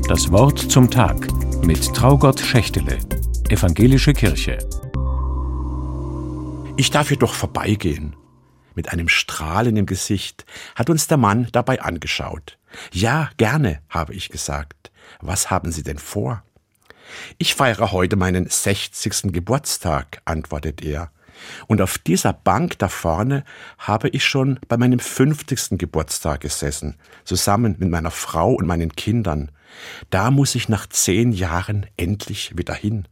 Das Wort zum Tag mit Traugott Schächtele, Evangelische Kirche. Ich darf hier doch vorbeigehen. Mit einem Strahlen im Gesicht hat uns der Mann dabei angeschaut. Ja, gerne, habe ich gesagt. Was haben Sie denn vor? Ich feiere heute meinen 60. Geburtstag, antwortet er. Und auf dieser Bank da vorne habe ich schon bei meinem 50. Geburtstag gesessen, zusammen mit meiner Frau und meinen Kindern. Da muss ich nach 10 Jahren endlich wieder hin.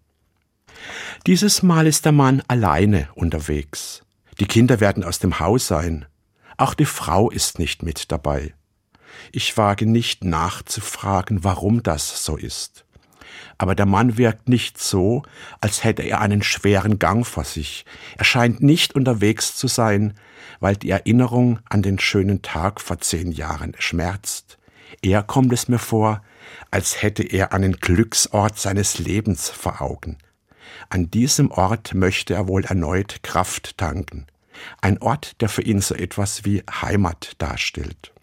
Dieses Mal ist der Mann alleine unterwegs. Die Kinder werden aus dem Haus sein. Auch die Frau ist nicht mit dabei. Ich wage nicht nachzufragen, warum das so ist. Aber der Mann wirkt nicht so, als hätte er einen schweren Gang vor sich. Er scheint nicht unterwegs zu sein, weil die Erinnerung an den schönen Tag vor 10 Jahren schmerzt. Eher kommt es mir vor, als hätte er einen Glücksort seines Lebens vor Augen. An diesem Ort möchte er wohl erneut Kraft tanken. Ein Ort, der für ihn so etwas wie Heimat darstellt.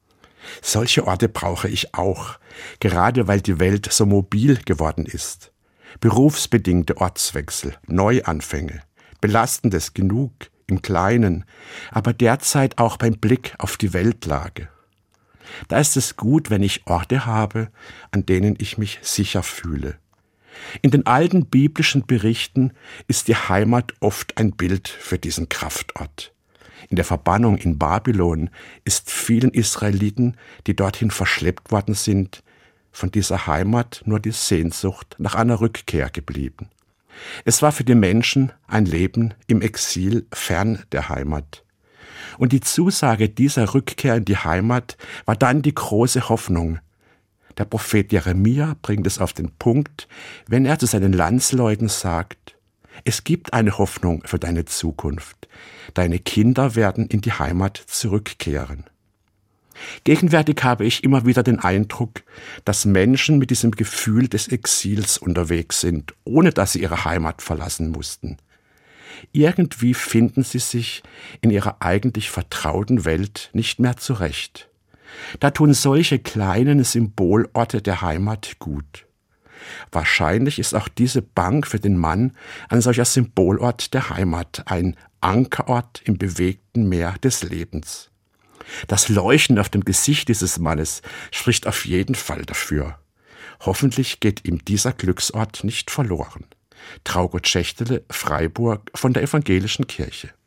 Solche Orte brauche ich auch, gerade weil die Welt so mobil geworden ist. Berufsbedingte Ortswechsel, Neuanfänge, belastendes genug im Kleinen, aber derzeit auch beim Blick auf die Weltlage. Da ist es gut, wenn ich Orte habe, an denen ich mich sicher fühle. In den alten biblischen Berichten ist die Heimat oft ein Bild für diesen Kraftort. In der Verbannung in Babylon ist vielen Israeliten, die dorthin verschleppt worden sind, von dieser Heimat nur die Sehnsucht nach einer Rückkehr geblieben. Es war für die Menschen ein Leben im Exil fern der Heimat. Und die Zusage dieser Rückkehr in die Heimat war dann die große Hoffnung. Der Prophet Jeremia bringt es auf den Punkt, wenn er zu seinen Landsleuten sagt: Es gibt eine Hoffnung für deine Zukunft. Deine Kinder werden in die Heimat zurückkehren. Gegenwärtig habe ich immer wieder den Eindruck, dass Menschen mit diesem Gefühl des Exils unterwegs sind, ohne dass sie ihre Heimat verlassen mussten. Irgendwie finden sie sich in ihrer eigentlich vertrauten Welt nicht mehr zurecht. Da tun solche kleinen Symbolorte der Heimat gut. Wahrscheinlich ist auch diese Bank für den Mann ein solcher Symbolort der Heimat, ein Ankerort im bewegten Meer des Lebens. Das Leuchten auf dem Gesicht dieses Mannes spricht auf jeden Fall dafür. Hoffentlich geht ihm dieser Glücksort nicht verloren. Traugott Schächtele, Freiburg, von der Evangelischen Kirche.